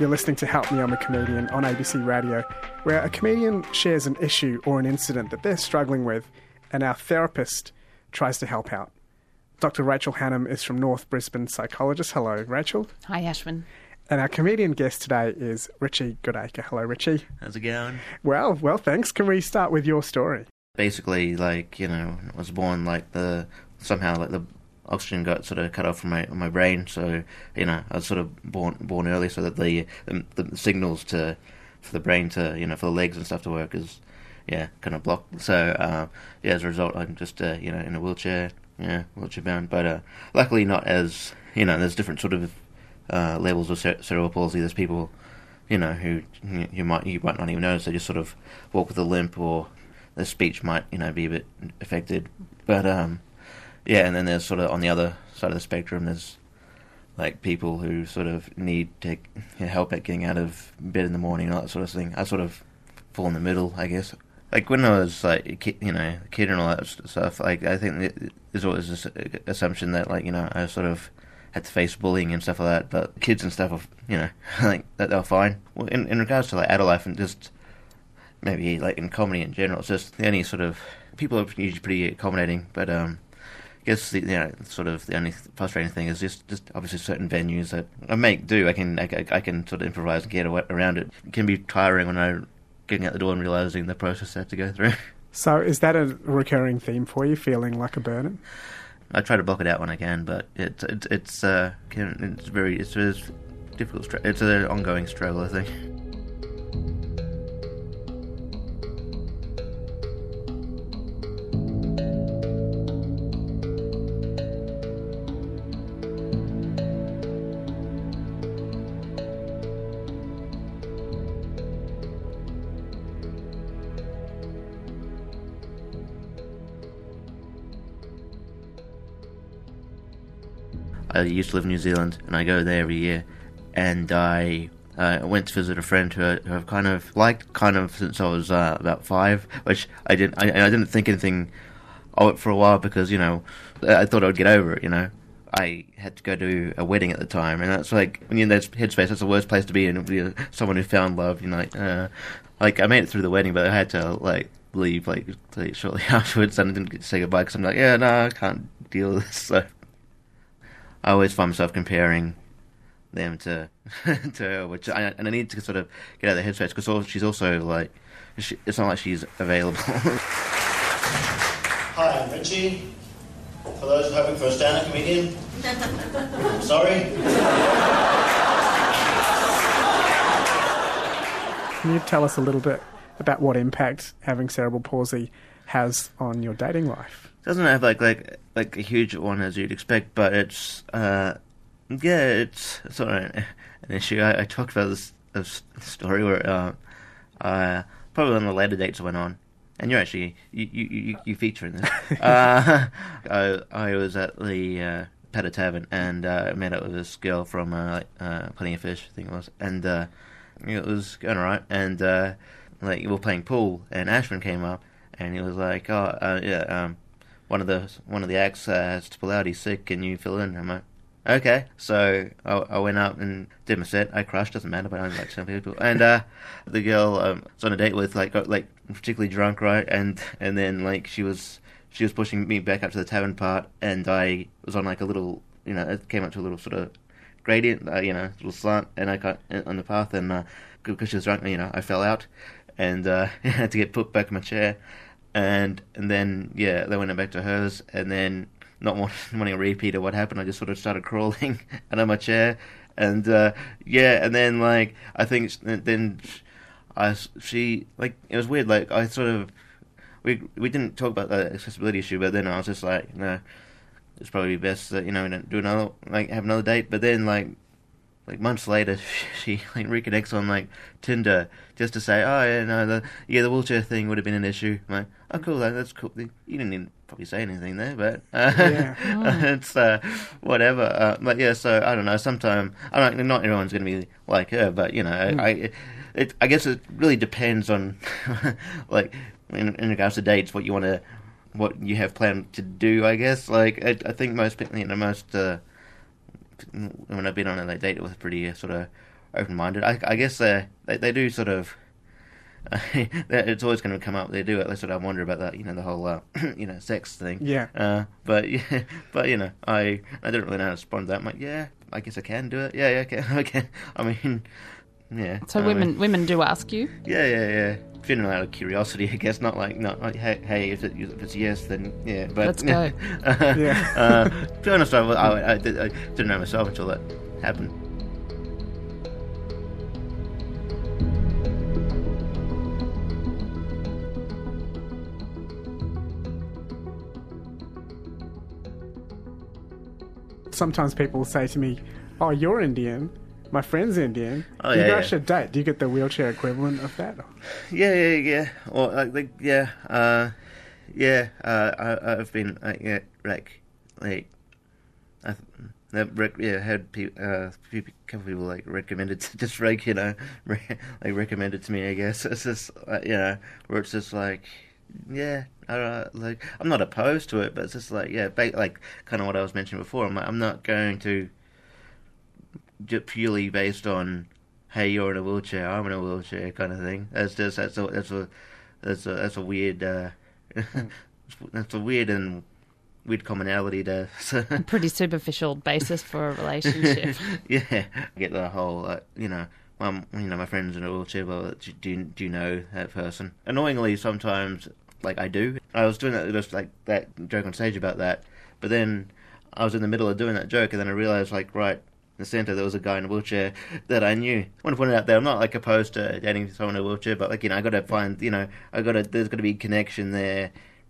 You're listening to Help Me, I'm a Comedian on ABC Radio, where a comedian shares an issue or an incident that they're struggling with, and our therapist tries to help out. Dr. Rachel Hannam is from North Brisbane Psychologist. Hello, Rachel. Hi, Ashwin. And our comedian guest today is Richie Goodacre. Hello, Richie. How's it going? Well, thanks. Can we start with your story? Basically, I was born, somehow the oxygen got sort of cut off from my brain, so, I was sort of born early so that the signals for the brain to, for the legs and stuff to work is, kind of blocked. So, as a result, I'm just, in a wheelchair, wheelchair bound. But luckily not as, there's different sort of levels of cerebral palsy. There's people, who you might not even notice. They just sort of walk with a limp, or their speech might, be a bit affected. But, and then there's sort of on the other side of the spectrum, there's people who sort of need to help at getting out of bed in the morning, all that sort of thing. I sort of fall in the middle, I guess. When I was a kid and all that stuff, I think there's always this assumption that I sort of had to face bullying and stuff like that. But kids and stuff, that they're fine. Well, in regards to adult life and just maybe in comedy in general, it's just the only sort of people are usually pretty accommodating, but I guess sort of the only frustrating thing is just obviously certain venues that I make do. I can sort of improvise and get around it. It can be tiring when I'm getting out the door and realising the process I have to go through. So is that a recurring theme for you, feeling like a burden? I try to block it out when I can, but it's very difficult. It's an ongoing struggle, I think. I used to live in New Zealand, and I go there every year. And I went to visit a friend who I've kind of liked since I was about 5, which I didn't think anything of it for a while because I thought I would get over it. I had to go to a wedding at the time, and that's when you're in that headspace, that's the worst place to be in. Someone who found love, I made it through the wedding, but I had to leave shortly afterwards, and I didn't get to say goodbye because I'm I can't deal with this. So I always find myself comparing them to her, which I need to sort of get out of the headspace because she's also it's not like she's available. Hi, I'm Richie. For those hoping for a stand-up comedian, I'm sorry. Can you tell us a little bit about what impact having cerebral palsy has on your dating life? It doesn't have a huge one as you'd expect, but it's it's sort of an issue. I talked about this story where probably one of the later dates I went on, and you're actually you feature in this. I was at the Pata Tavern and met up with this girl from Plenty of Fish, I think it was, and it was going alright, and we were playing pool, and Ashwin came up, and he was like, one of the acts has to pull out. He's sick. Can you fill in? I'm like, okay. So I went up and did my set. I crushed. Doesn't matter. But I only like some people. And the girl I was on a date with got particularly drunk, right? And then she was pushing me back up to the tavern part, and I was on a little, it came up to a little sort of gradient, little slant, and I got on the path, and because she was drunk, I fell out, and I had to get put back in my chair. And then, they went back to hers, and then, not wanting a repeat of what happened, I just sort of started crawling out of my chair, and, and then, I think, then, it was weird, I sort of, we didn't talk about the accessibility issue, but then I was just no, it's probably best that, we don't do another, have another date, but then, months later, she reconnects on Tinder just to say, the wheelchair thing would have been an issue. I'm like, oh cool, that's cool. You didn't even probably say anything there, but it's whatever. But so I don't know. Sometimes not everyone's going to be like her, but I guess it really depends on in regards to dates, what you have planned to do. I guess I think most people, when I've been on a date with pretty sort of open-minded. I guess they do sort of. It's always going to come up. They do it. They sort of wonder about that, the whole, sex thing. Yeah. But I don't really know how to respond to that. I'm like, yeah, I guess I can do it. Yeah, I can. I mean, yeah. So women do ask you? Yeah. Feeling out of curiosity, I guess. Not like hey, if it's yes, then yeah. But let's go. To be honest, I didn't know myself until that happened. Sometimes people say to me, "Oh, you're Indian. My friend's Indian. Oh, you yeah, guys should date." Do you get the wheelchair equivalent of that? Yeah. Or I've been had a couple people like recommended to just recommended to me. I guess it's just where it's just like. Yeah, I'm not opposed to it, but it's just like kind of what I was mentioning before. I'm not going to just purely based on, hey, you're in a wheelchair, I'm in a wheelchair, kind of thing. That's a weird that's a weird commonality to. Pretty superficial basis for a relationship. Yeah, I get the whole my friend's in a wheelchair. Well, do you know that person? Annoyingly, sometimes, I do. I was doing that that joke on stage about that, but then I was in the middle of doing that joke, and then I realised, right in the centre, there was a guy in a wheelchair that I knew. I want to point it out there. I'm not opposed to dating someone in a wheelchair, but I got to find, there's got to be a connection there.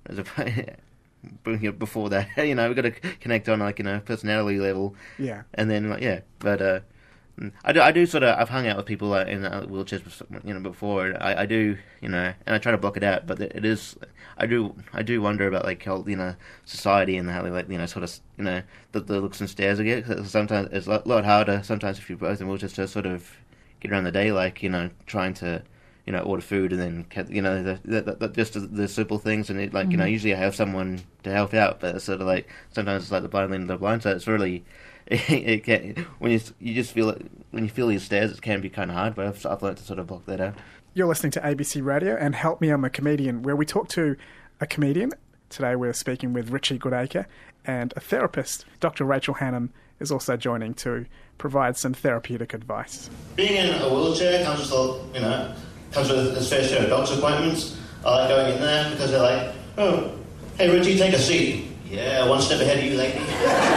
Before that, we've got to connect on personality level. Yeah, and then but. I do sort of. I've hung out with people in wheelchairs, before. I do, and I try to block it out. But it is. I do wonder about how society and how they sort of the looks and stares I get. 'Cause sometimes it's a lot harder. Sometimes if you're both in wheelchairs to sort of get around the day, trying to order food and then just the simple things and usually I have someone to help out, but it's sort of sometimes it's the blind leading the blind. So it's really. It can when you just feel it when you feel these stares. It can be kind of hard, but I've learned to sort of block that out. You're listening to ABC Radio and Help Me, I'm a Comedian, where we talk to a comedian. Today we're speaking with Richie Goodacre, and a therapist. Dr. Rachel Hannam is also joining to provide some therapeutic advice. Being in a wheelchair comes with its fair share of doctor's appointments. I like going in there because they're like, "Oh, hey Richie, take a seat." "Yeah, one step ahead of you, lady."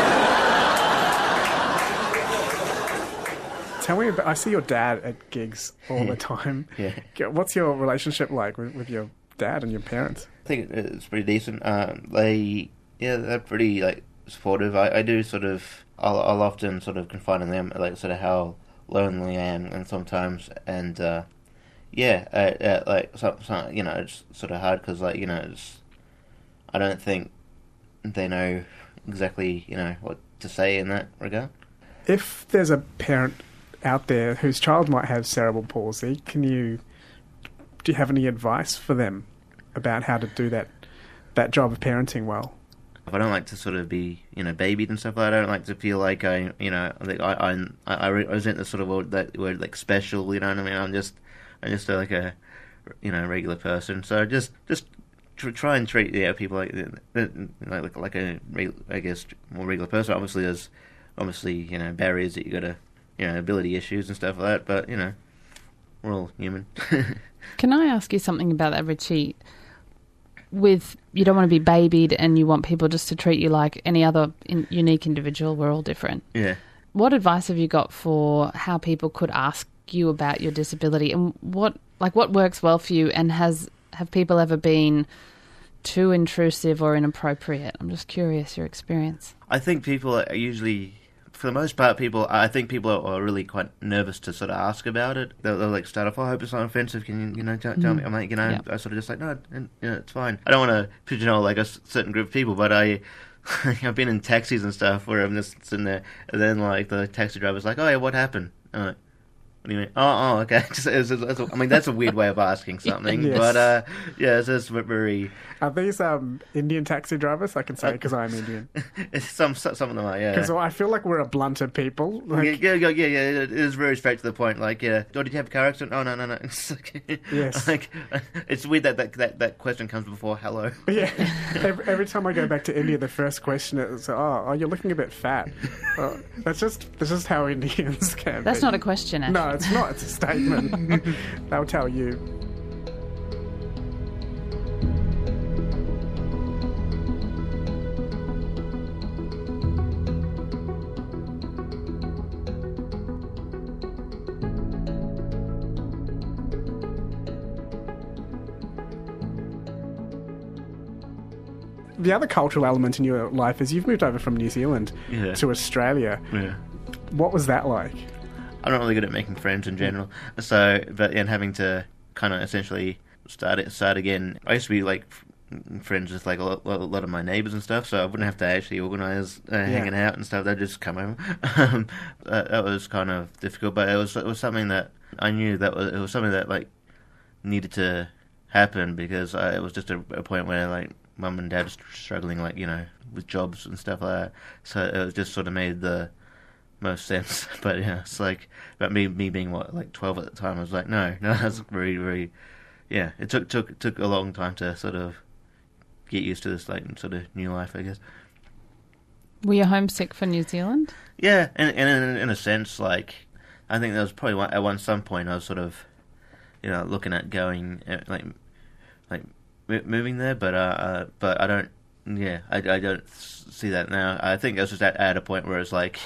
Tell me about. I see your dad at gigs all the time. Yeah. What's your relationship like with your dad and your parents? I think it's pretty decent. They're pretty supportive. I do sort of. I'll often sort of confide in them sort of how lonely I am, and sometimes it's sort of hard because I don't think they know exactly what to say in that regard. If there's a parent out there whose child might have cerebral palsy, do you have any advice for them about how to do that job of parenting well? I don't like to sort of be babied and stuff like that. I don't like to feel like I resent the sort of word special. You know what I mean? I'm just a regular person. So just try and treat people like a I guess more regular person. Obviously there's barriers that you got to ability issues and stuff like that. But we're all human. Can I ask you something about that, Richie? You don't want to be babied and you want people just to treat you like any other unique individual. We're all different. Yeah. What advice have you got for how people could ask you about your disability, and what works well for you, and have people ever been too intrusive or inappropriate? I'm just curious, your experience. I think people are usually, for the most part, people are really quite nervous to sort of ask about it. They'll start off, "Oh, I hope it's not offensive. Can you tell me?" I'm like, I sort of just no, it's fine. I don't want to pigeonhole a certain group of people, but I've been in taxis and stuff where I'm just sitting there, and then the taxi driver's like, "Oh yeah, what happened?" I'm like, What do you mean? Okay. I mean, that's a weird way of asking something, Yes. but yeah, it's very. Are these Indian taxi drivers? I can say because I'm Indian. Some of them are, yeah. Because I feel like we're a blunter people. Like, Yeah. It is very straight to the point. Like, yeah, oh, did you have a car accident? Oh, no. It's like, Yes. like, it's weird that question comes before hello. yeah. Every time I go back to India, the first question is, "Oh, you're looking a bit fat." That's just how Indians can. That's be. not a question, Ash. No, it's not. It's a statement. They'll tell you. The other cultural element in your life is you've moved over from New Zealand Yeah. to Australia. Yeah. What was that like? I'm not really good at making friends in general. So, and having to kind of essentially start again. I used to be like friends with like a lot of my neighbours and stuff, so I wouldn't have to actually organise hanging out and stuff. They'd just come over. That was kind of difficult, but it was something that I knew it was something that like needed to happen because it was just a point where like mum and dad were struggling, like, you know, with jobs and stuff like that. So it was just sort of made the most sense. But yeah, it's like about me being like 12 at the time. I was like, no, that's very, very. Yeah, it took a long time to sort of get used to this like sort of new life, I guess. Were you homesick for New Zealand? Yeah, and in a sense, like I think there was probably at some point I was sort of, you know, looking at going like moving there, but I don't. Yeah, I don't see that now. I think it was just at a point where it's like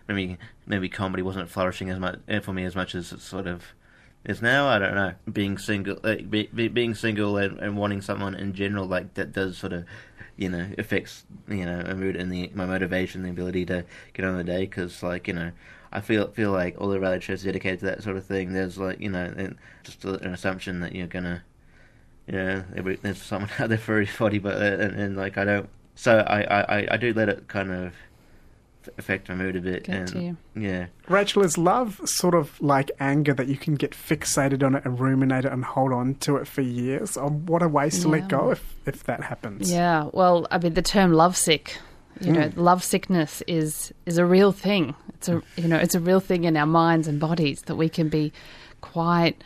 maybe comedy wasn't flourishing as much for me as much as it sort of is now. I don't know. Being single, being single and wanting someone in general, like that does sort of, you know, affects, you know, my mood and my motivation, the ability to get on the day. Because like, you know, I feel like all the relationships dedicated to that sort of thing. There's like, you know, just an assumption that you're gonna. Yeah, there's someone out there for everybody, but and like I don't. So I do let it kind of affect my mood a bit. Get to you. Yeah. Rachel, is love sort of like anger that you can get fixated on it and ruminate it and hold on to it for years? Or what a ways to let go if that happens? Yeah, well, I mean, the term lovesick, you know, love sickness is a real thing. It's a real thing in our minds and bodies that we can be quite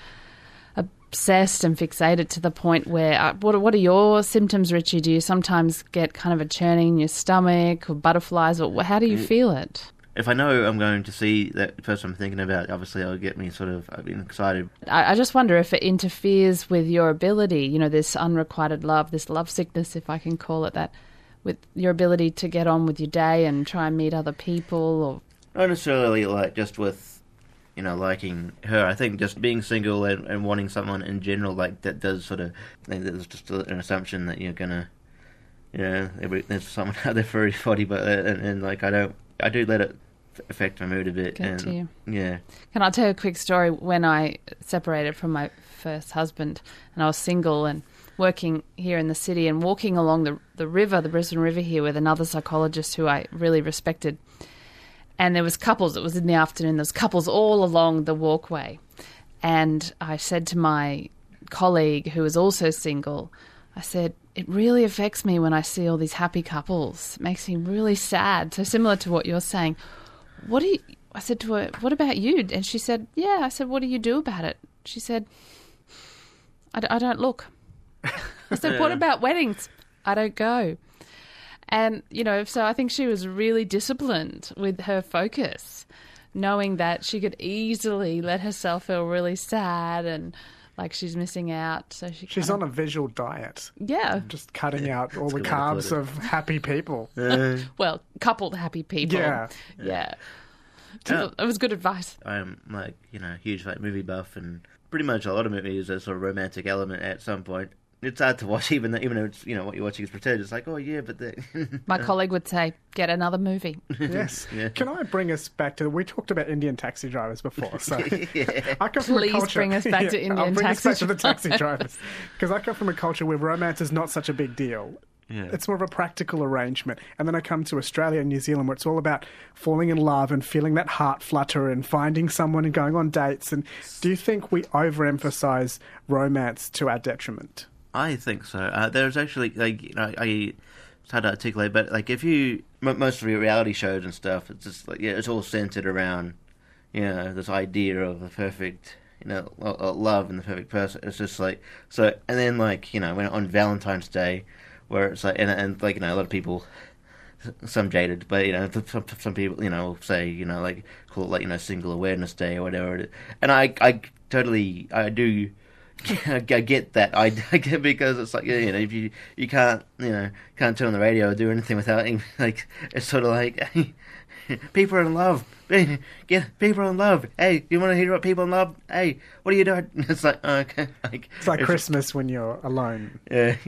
obsessed and fixated to the point where what are your symptoms, Richie? Do you sometimes get kind of a churning in your stomach or butterflies, or how do you feel it? If I know I'm going to see that person I'm thinking about, obviously it'll get me sort of excited. I just wonder if it interferes with your ability, you know, this unrequited love, this love sickness, if I can call it that, with your ability to get on with your day and try and meet other people. Or Not necessarily like just with, you know, liking her. I think just being single and wanting someone in general, like that does sort of, there's just an assumption that you're gonna, you know, there's someone out there for everybody, but and like I do let it affect my mood a bit. Get to you. Yeah. Can I tell you a quick story? When I separated from my first husband and I was single and working here in the city and walking along the river, the Brisbane River here, with another psychologist who I really respected. And there was couples, it was in the afternoon, there was couples all along the walkway. And I said to my colleague, who was also single, I said, it really affects me when I see all these happy couples. It makes me really sad. So similar to what you're saying. I said to her, what about you? And she said, yeah. I said, what do you do about it? She said, I don't look. I said, what about weddings? I don't go. And, you know, so I think she was really disciplined with her focus, knowing that she could easily let herself feel really sad and like she's missing out. So she's on a visual diet. Yeah. Just cutting out all the carbs of happy people. Well, coupled happy people. Yeah. Yeah. It was good advice. I'm like, you know, huge like movie buff, and pretty much a lot of movies there's a sort of romantic element at some point. It's hard to watch, even though it's, you know, what you're watching is pretend. It's like, oh yeah, but my colleague would say, get another movie. Yes. Yeah. Can I bring us back to? We talked about Indian taxi drivers before, so yeah. I come from a culture. Bring us back to Indian I'll bring taxi us back to the taxi drivers, because I come from a culture where romance is not such a big deal. Yeah. It's more of a practical arrangement. And then I come to Australia and New Zealand, where it's all about falling in love and feeling that heart flutter and finding someone and going on dates. And do you think we overemphasize romance to our detriment? I think so. There's actually, like, you know, it's hard to articulate, but like if you most of your reality shows and stuff, it's just like, yeah, it's all centered around, you know, this idea of the perfect, you know, love and the perfect person. It's just like, so, and then like, you know, when on Valentine's Day, where it's like, and like, you know, a lot of people, some jaded, but, you know, some people, you know, say, you know, like, call it like, you know, Single Awareness Day or whatever. And I do, I get that. I get, because it's like, you know, if you can't, you know, can't turn on the radio or do anything without, like, it's sort of like, people are in love. People are in love. Hey, you want to hear about people in love? Hey, what are you doing? It's like, okay. Like, it's like Christmas when you're alone.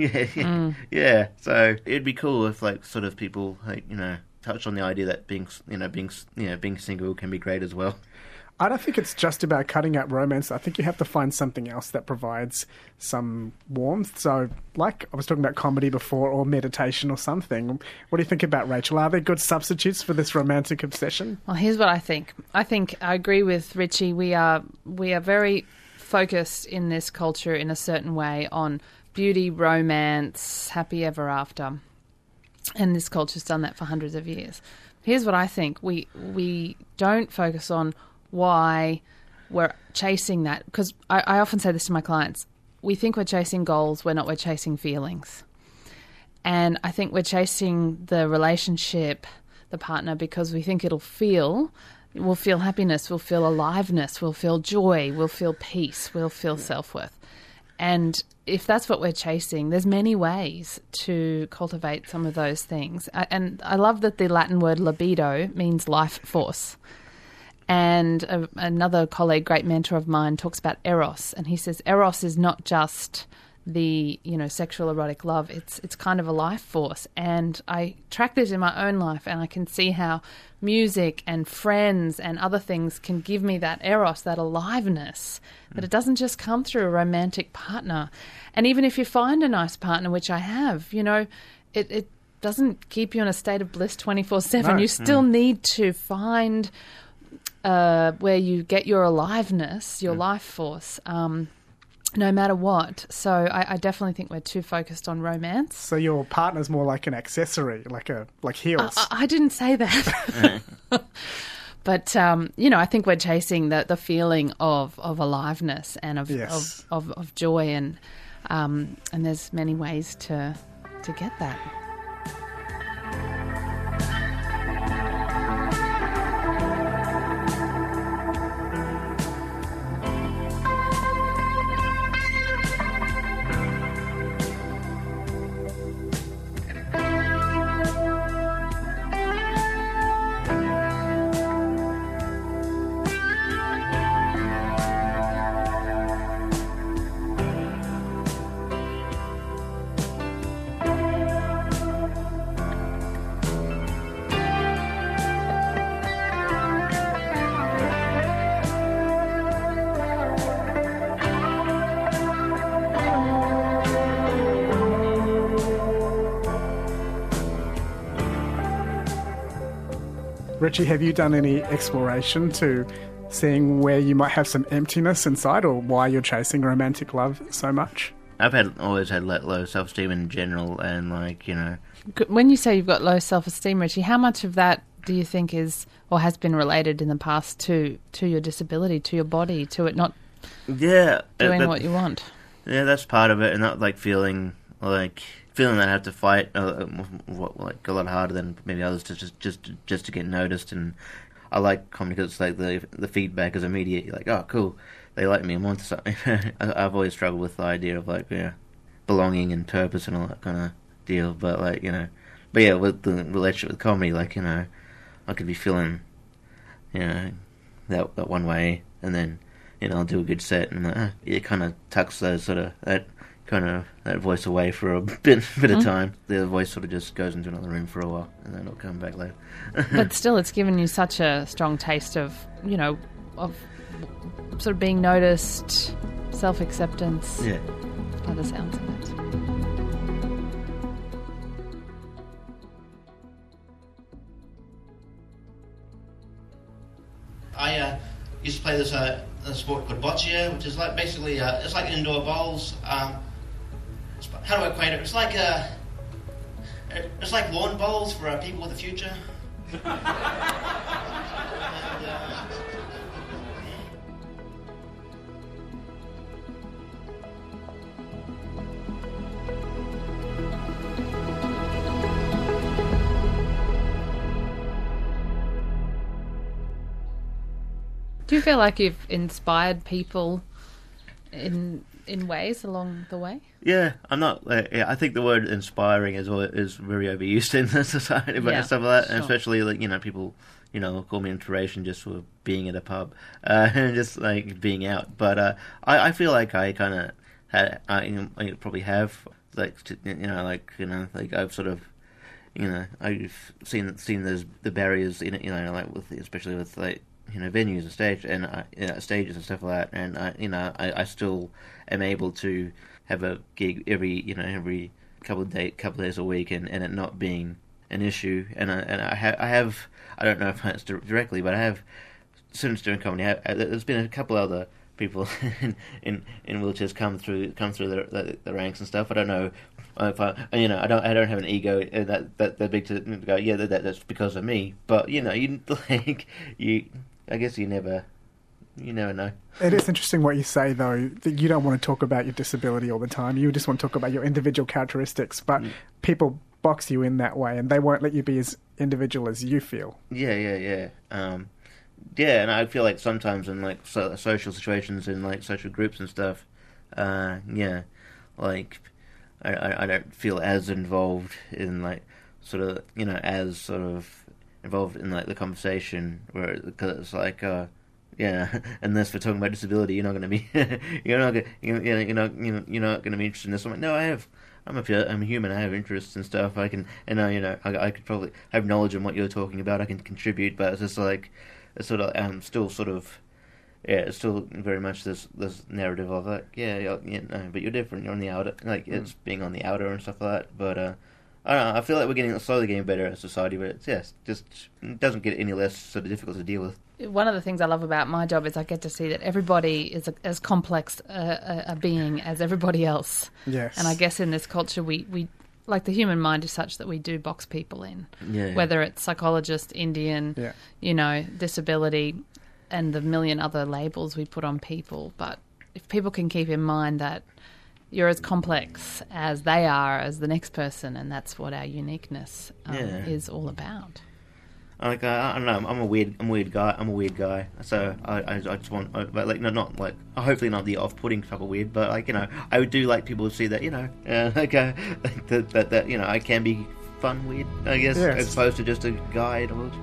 Yeah. So it'd be cool if, like, sort of people, like, you know, touch on the idea that being single can be great as well. I don't think it's just about cutting out romance. I think you have to find something else that provides some warmth. So, like I was talking about comedy before, or meditation or something. What do you think about, Rachel? Are there good substitutes for this romantic obsession? Well, here's what I think. I agree with Richie. We are very focused in this culture in a certain way on beauty, romance, happy ever after. And this culture's done that for hundreds of years. Here's what I think. We don't focus on why we're chasing that, because I often say this to my clients. We think we're chasing goals, we're chasing feelings. And I think we're chasing the relationship, the partner, because we think we'll feel happiness, we'll feel aliveness, we'll feel joy, we'll feel peace, we'll feel self-worth. And if that's what we're chasing, there's many ways to cultivate some of those things. And I love that the Latin word libido means life force. And another colleague, great mentor of mine, talks about eros, and he says eros is not just the, you know, sexual erotic love. It's kind of a life force. And I track this in my own life, and I can see how music and friends and other things can give me that eros, that aliveness, that it doesn't just come through a romantic partner. And even if you find a nice partner, which I have, you know, it doesn't keep you in a state of bliss 24/7. No. You still need to find where you get your aliveness, your life force, no matter what. So I definitely think we're too focused on romance. So your partner's more like an accessory, like heels. I didn't say that. But, you know, I think we're chasing the feeling of aliveness and of joy, and there's many ways to get that. Richie, have you done any exploration to seeing where you might have some emptiness inside, or why you're chasing romantic love so much? I've always had low self-esteem in general, and, like, you know... When you say you've got low self-esteem, Richie, how much of that do you think is or has been related in the past to your disability, to your body, to it not doing what you want? Yeah, that's part of it, and not, like, feeling that I have to fight like a lot harder than maybe others to just to get noticed. And I like comedy because it's like the feedback is immediate. You're like, oh, cool, they like me, I'm onto something. I've always struggled with the idea of, like, belonging and purpose and all that kind of deal. But, like, you know, with the relationship with comedy, like, you know, I could be feeling, you know, that one way, and then, you know, I'll do a good set, and it kind of tucks those sort of that voice away for a bit of time. The voice sort of just goes into another room for a while, and then it'll come back later. But still, it's given you such a strong taste of, you know, of sort of being noticed, self-acceptance. Yeah. By the sounds of it. I used to play this a sport called boccia, which is like basically it's like indoor bowls. How do I equate it? It's like lawn bowls for people with a future. And, Do you feel like you've inspired people in ways along the way? Yeah, I'm not. I think the word inspiring is very overused in the society, but Yeah, stuff like that, sure. and especially like people call me inspiration just for being at a pub and just like being out. But I feel like I kind of I probably have like I've sort of I've seen the barriers in it, like with especially with like venues and stage and stages and stuff like that, and I still am able to have a gig every couple of days a week, and it not being an issue, and I have I don't know if it's directly, but I have since doing comedy. There's been a couple other people in wheelchairs come through the ranks and stuff. I don't know if I don't have an ego that big to go. Yeah, that's because of me. But I guess you never know. It is interesting what you say, though, that you don't want to talk about your disability all the time. You just want to talk about your individual characteristics, but people box you in that way, and they won't let you be as individual as you feel. Yeah. And I feel like sometimes in like social situations, in like social groups and stuff, like I don't feel as involved in like sort of as sort of involved in like the conversation, where because it's like unless we're talking about disability, you're not going to be you're not going to be interested in this. I'm like, no, I'm a human. I have interests and stuff. I can I could probably have knowledge on what you're talking about. I can contribute, but it's just like it's sort of still sort of it's still very much this narrative of like but you're different. You're on the outer, like it's being on the outer and stuff like that. But I don't know. I feel like we're slowly getting better as a society, but it's just it doesn't get any less sort of difficult to deal with. One of the things I love about my job is I get to see that everybody is as complex a being as everybody else. Yes. And I guess in this culture, we like the human mind is such that we do box people in. Yeah. Whether it's psychologist, Indian, disability, and the million other labels we put on people. But if people can keep in mind that you're as complex as they are, as the next person, and that's what our uniqueness is all about. Like I don't know, I'm a weird guy. So I just want, but like not like hopefully not the off-putting type of weird, but like I would do like people to see that that I can be fun weird, I guess, Yes. as opposed to just a guy in a wheelchair.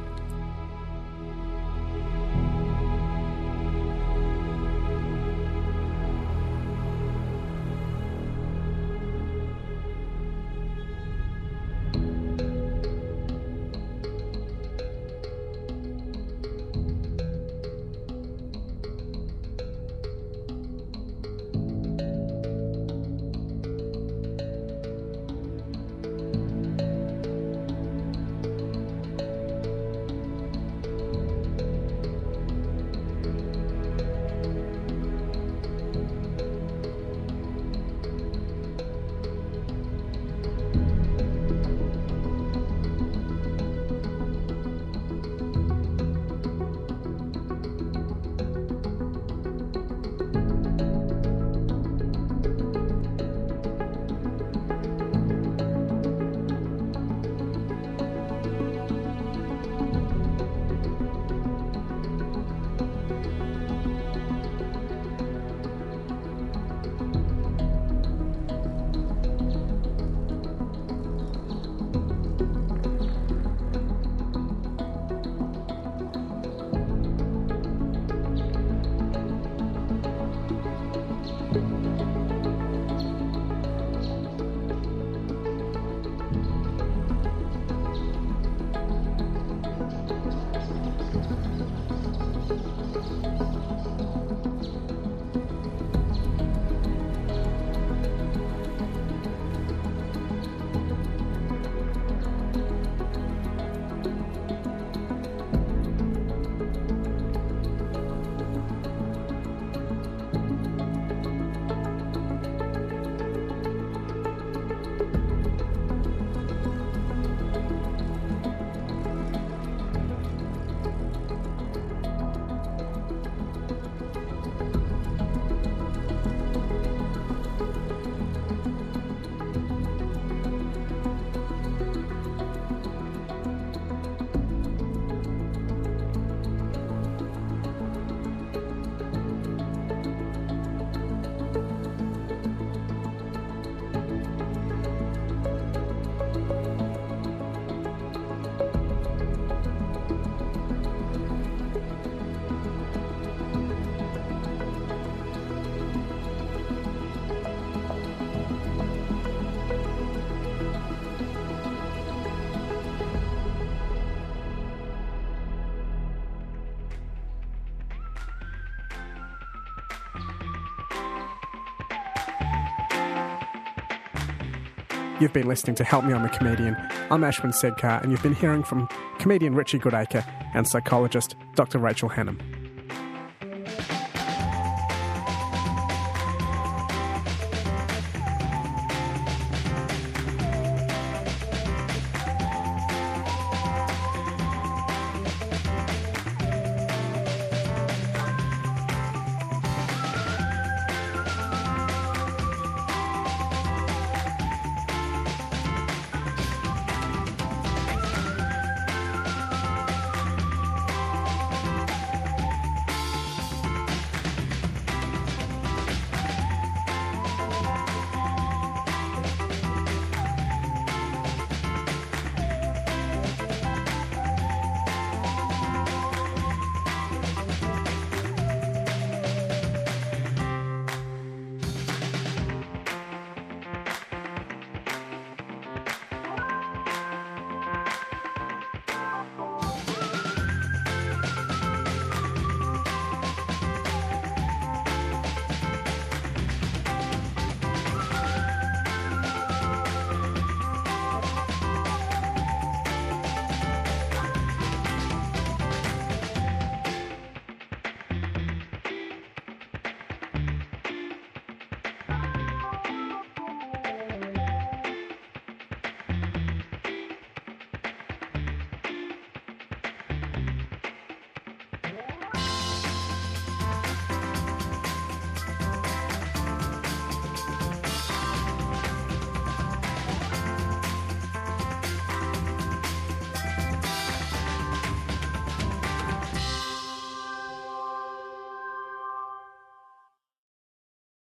You've been listening to Help Me, I'm a Comedian. I'm Ashwin Sedkar, and you've been hearing from comedian Richie Goodacre and psychologist Dr. Rachel Hannam.